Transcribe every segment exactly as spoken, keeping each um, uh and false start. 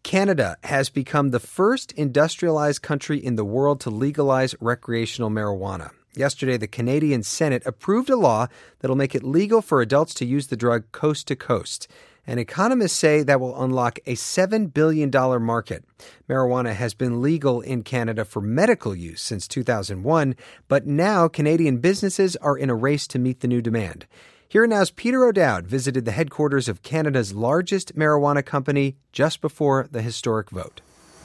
Canada has become the first industrialized country in the world to legalize recreational marijuana. Yesterday, the Canadian Senate approved a law that'll make it legal for adults to use the drug coast to coast. And economists say that will unlock a seven billion dollars market. Marijuana has been legal in Canada for medical use since two thousand one, but now Canadian businesses are in a race to meet the new demand. Here Now's Peter O'Dowd visited the headquarters of Canada's largest marijuana company just before the historic vote.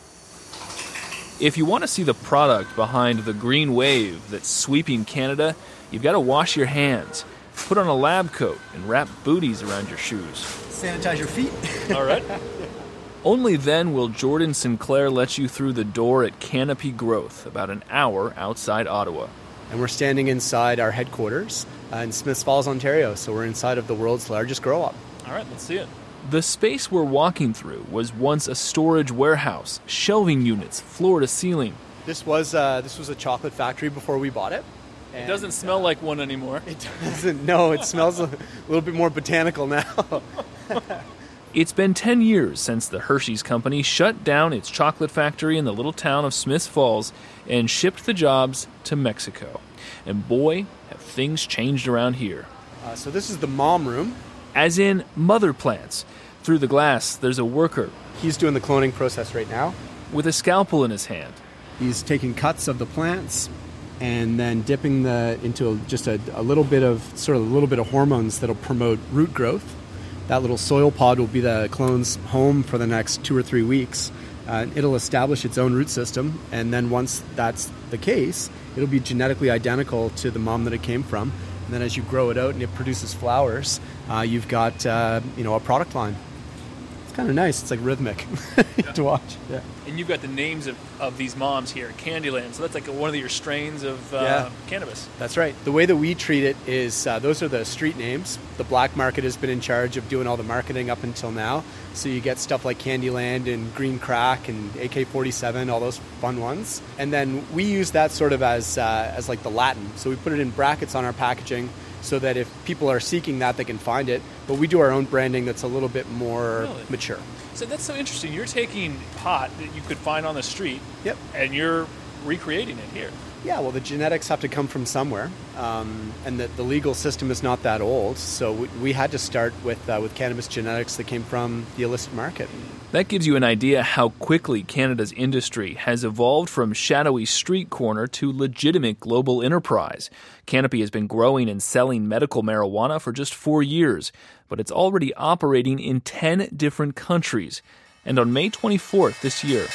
If you want to see the product behind the green wave that's sweeping Canada, you've got to wash your hands, put on a lab coat, and wrap booties around your shoes. Sanitize your feet. All right. Only then will Jordan Sinclair let you through the door at Canopy Growth, about an hour outside Ottawa. And we're standing inside our headquarters uh, in Smiths Falls, Ontario. So we're inside of the world's largest grow-op. All right, let's see it. The space we're walking through was once a storage warehouse, shelving units, floor to ceiling. This was uh, this was a chocolate factory before we bought it. And, it doesn't smell uh, like one anymore. It doesn't. No, it smells a little bit more botanical now. It's been ten years since the Hershey's company shut down its chocolate factory in the little town of Smiths Falls and shipped the jobs to Mexico. And boy, have things changed around here. Uh, so this is the mom room. As in mother plants. Through the glass, there's a worker. He's doing the cloning process right now. With a scalpel in his hand. He's taking cuts of the plants and then dipping the into a, just a, a little bit of sort of a little bit of hormones that'll promote root growth. That little soil pod will be the clone's home for the next two or three weeks. Uh, it'll establish its own root system, and then once that's the case, it'll be genetically identical to the mom that it came from. And then as you grow it out and it produces flowers, uh, you've got uh, you know a product line. It's kind of nice. It's like rhythmic yeah. to watch. Yeah. And you've got the names of, of these moms here, Candyland. So that's like one of your strains of uh, yeah. cannabis. That's right. The way that we treat it is uh, those are the street names. The black market has been in charge of doing all the marketing up until now. So you get stuff like Candyland and Green Crack and A K forty-seven, all those fun ones. And then we use that sort of as uh, as like the Latin. So we put it in brackets on our packaging so that if people are seeking that, they can find it. But we do our own branding that's a little bit more really? mature. So that's so interesting. You're taking pot that you could find on the street, yep, and you're recreating it here. Yeah, well, the genetics have to come from somewhere, um, and the, the legal system is not that old. So we, we had to start with uh, with cannabis genetics that came from the illicit market. That gives you an idea how quickly Canada's industry has evolved from shadowy street corner to legitimate global enterprise. Canopy has been growing and selling medical marijuana for just four years, but it's already operating in ten different countries. And on May twenty-fourth this year,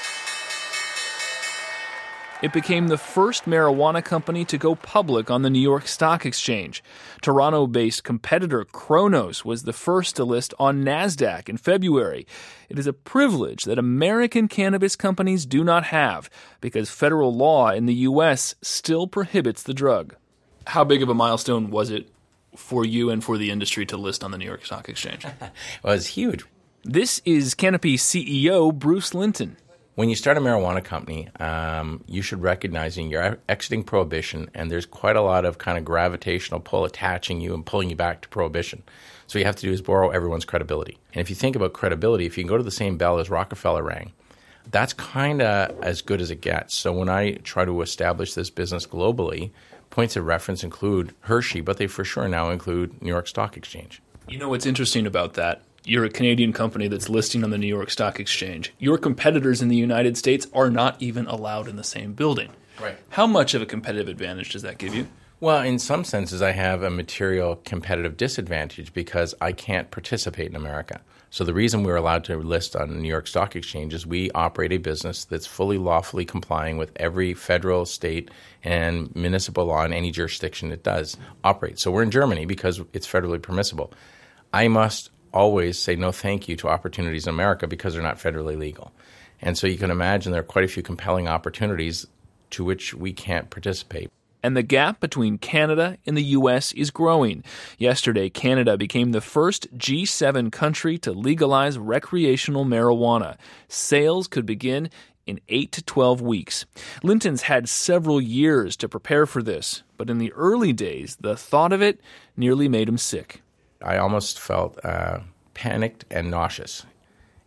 it became the first marijuana company to go public on the New York Stock Exchange. Toronto-based competitor Cronos was the first to list on NASDAQ in February. It is a privilege that American cannabis companies do not have because federal law in the U S still prohibits the drug. How big of a milestone was it for you and for the industry to list on the New York Stock Exchange? Well, it was huge. This is Canopy C E O Bruce Linton. When you start a marijuana company, um, you should recognize you're exiting prohibition, and there's quite a lot of kind of gravitational pull attaching you and pulling you back to prohibition. So what you have to do is borrow everyone's credibility. And if you think about credibility, if you can go to the same bell as Rockefeller rang, that's kind of as good as it gets. So when I try to establish this business globally, points of reference include Hershey, but they for sure now include New York Stock Exchange. You know what's interesting about that? You're a Canadian company that's listing on the New York Stock Exchange. Your competitors in the United States are not even allowed in the same building. Right. How much of a competitive advantage does that give you? Well, in some senses, I have a material competitive disadvantage because I can't participate in America. So the reason we're allowed to list on the New York Stock Exchange is we operate a business that's fully lawfully complying with every federal, state, and municipal law in any jurisdiction it does operate. So we're in Germany because it's federally permissible. I must always say no thank you to opportunities in America because they're not federally legal. And so you can imagine there are quite a few compelling opportunities to which we can't participate. And the gap between Canada and the U S is growing. Yesterday, Canada became the first G seven country to legalize recreational marijuana. Sales could begin in eight to twelve weeks. Linton's had several years to prepare for this, but in the early days, the thought of it nearly made him sick. I almost felt uh, panicked and nauseous.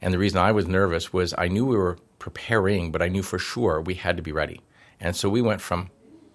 And the reason I was nervous was I knew we were preparing, but I knew for sure we had to be ready. And so we went from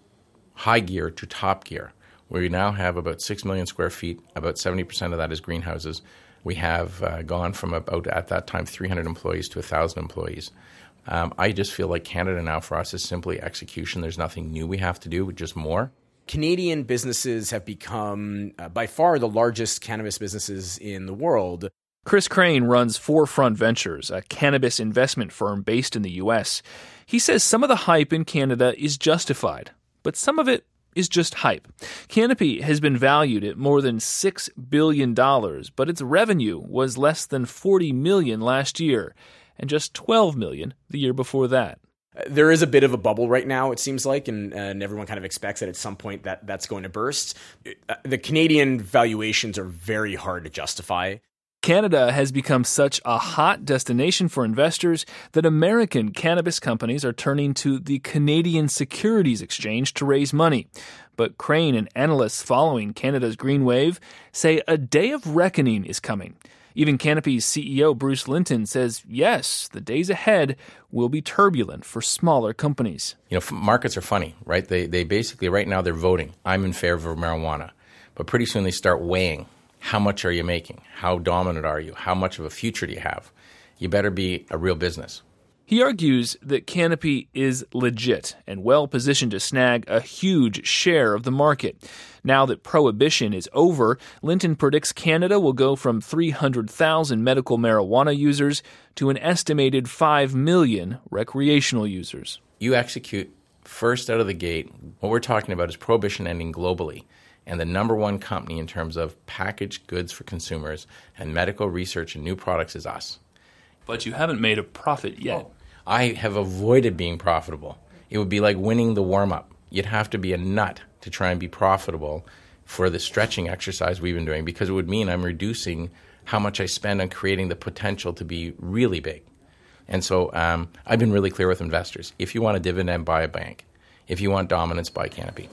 high gear to top gear, where we now have about six million square feet. About seventy percent of that is greenhouses. We have uh, gone from about, at that time, three hundred employees to one thousand employees. Um, I just feel like Canada now for us is simply execution. There's nothing new we have to do, just more. Canadian businesses have become uh, by far the largest cannabis businesses in the world. Chris Crane runs Forefront Ventures, a cannabis investment firm based in the U S. He says some of the hype in Canada is justified, but some of it is just hype. Canopy has been valued at more than six billion dollars, but its revenue was less than forty million dollars last year, and just twelve million dollars the year before that. There is a bit of a bubble right now, it seems like, and, and everyone kind of expects that at some point that that's going to burst. The Canadian valuations are very hard to justify. Canada has become such a hot destination for investors that American cannabis companies are turning to the Canadian Securities Exchange to raise money. But Crane and analysts following Canada's green wave say a day of reckoning is coming. Even Canopy's C E O Bruce Linton says, yes, the days ahead will be turbulent for smaller companies. You know, markets are funny, right? They they basically, right now, they're voting. I'm in favor of marijuana. But pretty soon they start weighing. How much are you making? How dominant are you? How much of a future do you have? You better be a real business. He argues that Canopy is legit and well-positioned to snag a huge share of the market. Now that prohibition is over, Linton predicts Canada will go from three hundred thousand medical marijuana users to an estimated five million recreational users. You execute first out of the gate. What we're talking about is prohibition ending globally. And the number one company in terms of packaged goods for consumers and medical research and new products is us. But you haven't made a profit yet. Oh. I have avoided being profitable. It would be like winning the warm-up. You'd have to be a nut to try and be profitable for the stretching exercise we've been doing, because it would mean I'm reducing how much I spend on creating the potential to be really big. And so um, I've been really clear with investors. If you want a dividend, buy a bank. If you want dominance, buy Canopy.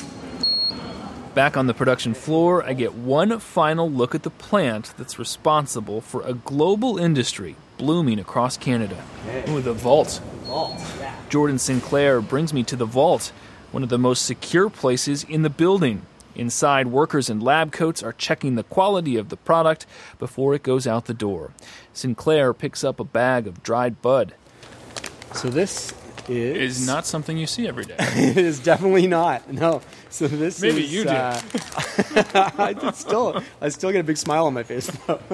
Back on the production floor, I get one final look at the plant that's responsible for a global industry blooming across Canada. Ooh, the vault. Vault, yeah. Jordan Sinclair brings me to the vault, one of the most secure places in the building. Inside, workers in lab coats are checking the quality of the product before it goes out the door. Sinclair picks up a bag of dried bud. So this is... Is not something you see every day. It is definitely not, no. So this Maybe is... you do. Uh, I did still, I still get a big smile on my face.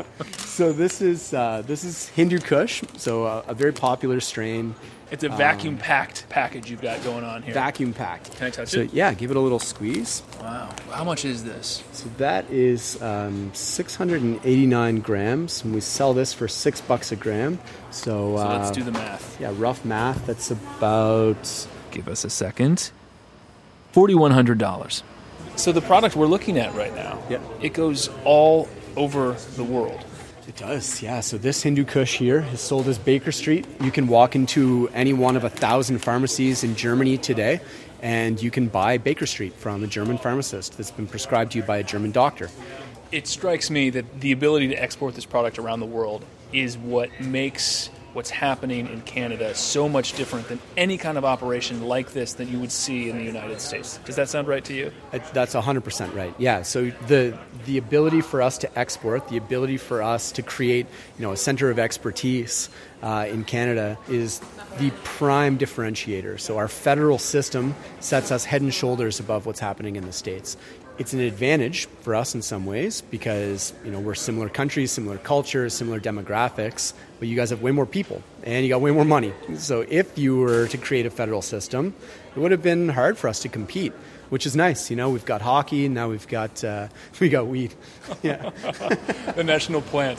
So this is uh, this is Hindu Kush, so uh, a very popular strain. It's a vacuum-packed package you've got going on here. Vacuum packed. Can I touch so, it? Yeah, give it a little squeeze. Wow. How much is this? So that is um, six hundred eighty-nine grams, and we sell this for six bucks a gram. So, So uh, let's do the math. Yeah, rough math. That's about... Give us a second. four thousand one hundred dollars. So the product we're looking at right now, Yep. it goes all over the world. It does, yeah. So this Hindu Kush here is sold as Baker Street. You can walk into any one of a thousand pharmacies in Germany today, and you can buy Baker Street from a German pharmacist that's been prescribed to you by a German doctor. It strikes me that the ability to export this product around the world is what makes what's happening in Canada so much different than any kind of operation like this that you would see in the United States. Does that sound right to you? That's one hundred percent right. Yeah, so the the ability for us to export, the ability for us to create, you know, a center of expertise uh, in Canada is the prime differentiator. So our federal system sets us head and shoulders above what's happening in the States. It's an advantage for us in some ways because, you know, we're similar countries, similar cultures, similar demographics, but you guys have way more people and you got way more money. So if you were to create a federal system, it would have been hard for us to compete, which is nice. You know, we've got hockey, now we've got uh, we got weed. Yeah. The national plant.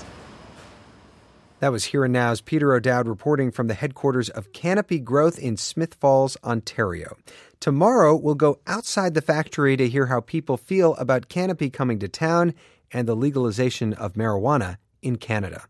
That was Here and Now's Peter O'Dowd reporting from the headquarters of Canopy Growth in Smith Falls, Ontario. Tomorrow, we'll go outside the factory to hear how people feel about Canopy coming to town and the legalization of marijuana in Canada.